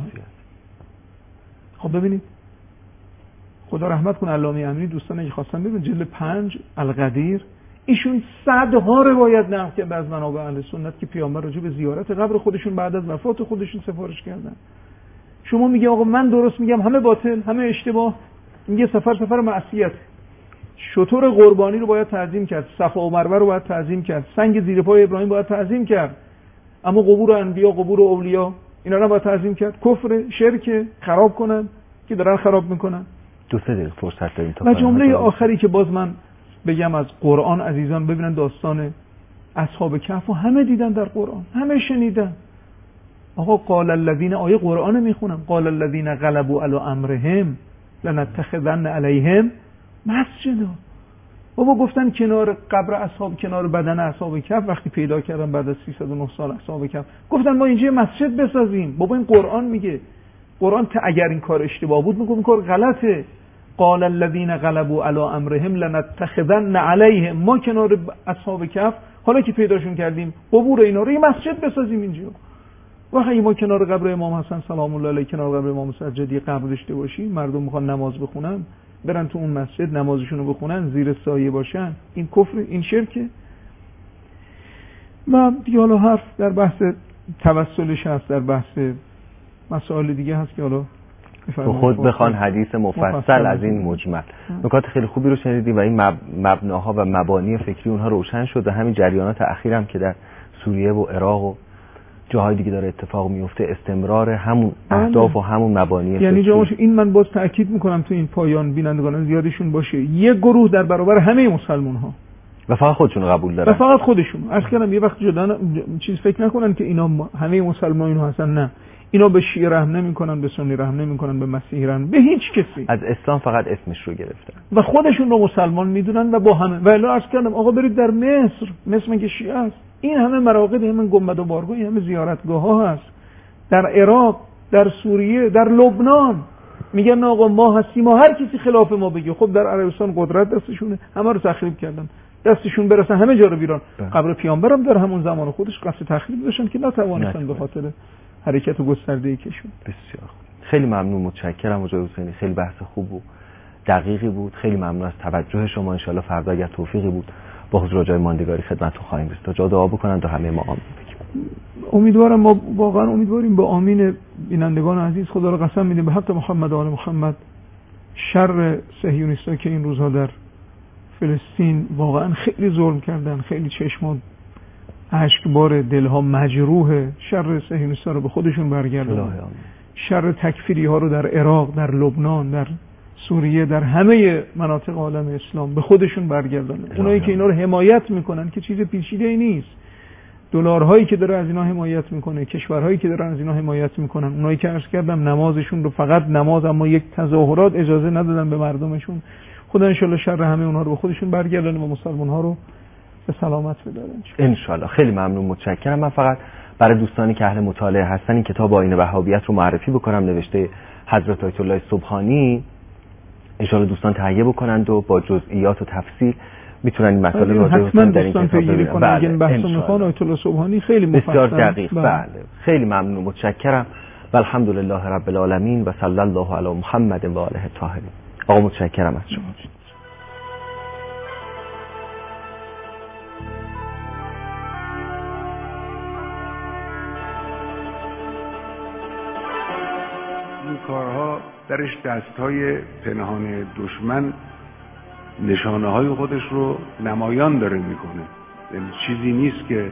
خب ببینید، خدا رحمت کنه علامه امینی، دوستان اگه خواستن ببین جلد 5 القدیر، ایشون صدها روایت نقل کرده از منابع اهل سنت که پیامبر راجع به زیارت قبر خودشون بعد از وفات خودشون سفارش کردن. شما میگه آقا من درست میگم، همه باطل، همه اشتباه. میگه سفر معصیت. شتر قربانی رو باید تعظیم کرد، صفا و مروه رو باید تعظیم کرد، سنگ زیر پای ابراهیم باید تعظیم کرد، اما قبور انبیا، قبور اولیاء، اینا رو باید تعظیم کرد. کفر، شرک، خراب کنن که دارن خراب میکنن.
2-3 دقیقه فرصت داریم تا
و جمله آخری که باز من بگم از قرآن، عزیزان ببینن داستان اصحاب کهف همه دیدن در قرآن، همه شنیدن. آقا قال الذین، آیه قرآن میخونم، قال الذین غلبوا علی امرهم لنتخذن علیهم مسجدا. بابا گفتن کنار قبر اصحاب، کنار بدن اصحاب کهف وقتی پیدا کردن بعد از 309 سال اصحاب کهف، گفتن ما اینجا مسجد بسازیم. بابا این قرآن میگه. قرآن اگر این کار اشتباه بود میگه این کار غلطه. قال الذين غلبوا على امرهم لنتخذن عليهم، ما کنار اصحاب کهف حالا که پیداشون کردیم قبور اینا رو یه مسجد بسازیم اینجا. وقتی ما کنار قبر امام حسن سلام الله علیه، کنار قبر امام سجادی قبر داشته باشیم، مردم میخوان نماز بخونن برن تو اون مسجد نمازشون رو بخونن، زیر سایه باشن، این کفر، این شرکه. و دیگه حالا حرف در بحث توسلش هست، در بحث مسائل دیگه هست که حالا
خود بخوان حدیث مفصل از این مجمل. نکات خیلی خوبی رو شنیدیم و این مبناها و مبانی فکری اونها روشن شد و همین جریانات اخیرم که در سوریه و عراق و جاهای دیگه داره اتفاق میفته استمرار همون اهداف و همون مبانی
یعنی جامعه این من باز تأکید میکنم تو این پایان بینندگان زیادشون باشه، یک گروه در برابر همه مسلمان ها
و فقط خودشون قبول دارن
و فقط خودشون. عرض کردم یه وقت جدا چیز فکر نکنن که اینا همه مسلمان‌ها هستن، نه، اینا به شیعه رحم نمیکنن، به سنی رحم نمیکنن، به مسیحی رحم، به هیچ کسی.
از اسلام فقط اسمش رو گرفتن
و خودشون رو مسلمان میدونن و با همه. ولی عرض کردم آقا برید در مصر که شیعه است، این همه مراقد، همه گنبد و بارگاه، همه زیارتگاه ها هست، در عراق، در سوریه، در لبنان میگن آقا ما هستیم و هر کسی خلاف ما بگه. خب در عربستان قدرت دستشونه، همه رو تخریب کردن، دستشون برسن همه جا رو ویران. قبر پیامبرم در همون زمان خودش قصد تخریب داشتن که نتوانستن به خاطر حرکت گسترده کشون.
بسیار خیلی ممنون، متشکرم آقای حسینی، خیلی بحث خوب و دقیقی بود. خیلی ممنون از توجه شما. ان شاءالله فردا اگر توفیقی بود با حضور جای ماندگاری خدمتتون خواهیم رسید. تا جا دعا بکنن تا همه ما آمین بگیم.
امیدوارم، ما واقعا امیدواریم با آمین بینندگان عزیز، خدا رو قسم میدیم به حق محمد و آل محمد، شر صهیونیست‌ها که این روزها در فلسطین واقعا خیلی ظلم کردن، خیلی چشمان اشکبار، دلها مجروحه، شر صهیونیست‌ها رو به خودشون برگردونن، شر تکفیری ها رو در عراق، در لبنان، در سوریه، در همه مناطق عالم اسلام به خودشون برگردونن. اونایی که اینا رو حمایت میکنن که چیز پیچیده‌ای نیست، دلارهایی که داره از اینا حمایت میکنه، کشورهایی که دارن از اینا حمایت میکنن، اونایی که عرض کردم نمازشون رو فقط نماز اما یک تظاهرات اجازه ندادن به مردمشون، خدا ان شاءالله شر همه اونها رو به خودشون برگردونه و مسلمان ها رو به سلامت بداره
ان شاءالله. خیلی ممنون، متشکرم. من فقط برای دوستانی که اهل مطالعه هستن این کتاب آیین وهابیت رو معرفی بکنم، نوشته حضرت آیت الله سبحانی. ان شاءالله دوستان تهیه بکنند و با جزئیات و تفصیل میتونن این مسائل رو
حتما در این کتاب ببینن. بله، بحث میخوان آیت الله سبحانی خیلی مفصل،
بسیار دقیق. بله، خیلی ممنون، متشکرم. و الحمدلله رب العالمین و صلی الله علی محمد و آله الطاهرین. آقا متشکرم از شما.
این کارها درش دستهای پنهان دشمن نشانه های خودش رو نمایان داره میکنه. یعنی چیزی نیست که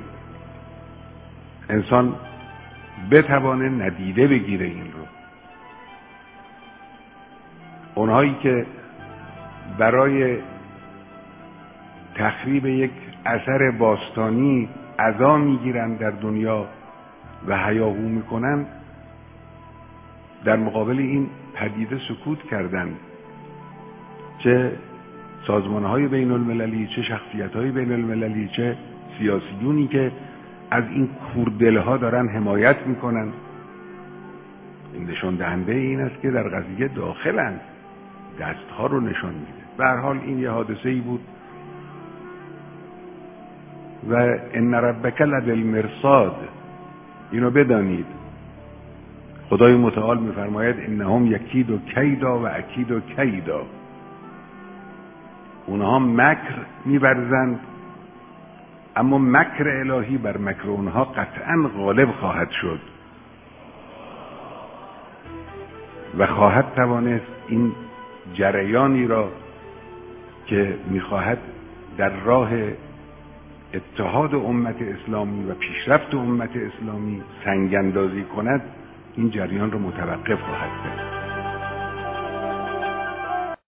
انسان بتوانه ندیده بگیره این رو. اونهایی که برای تخریب یک اثر باستانی عزا میگیرن در دنیا و هیاهو میکنن، در مقابل این پدیده سکوت کردن. چه سازمان‌های بین المللی، چه شخصیت‌های بین المللی، چه سیاسیونی که از این کوردل‌ها دارن حمایت میکنن. این نشان دهنده این است که در قضیه داخلن، دستها رو نشان میده. به هر حال این یه حادثه‌ای بود و ان ربک لبالمرصاد. اینو بدانید، خدای متعال میفرماید انهم یکید و کیدا و اکید و کیدا. اونها مکر می‌ورزند اما مکر الهی بر مکر اونها قطعا غالب خواهد شد و خواهد توانست این جریانی را که میخواهد در راه اتحاد امت اسلامی و پیشرفت امت اسلامی سنگ اندازی کند، این جریان را متوقف خواهد کرد.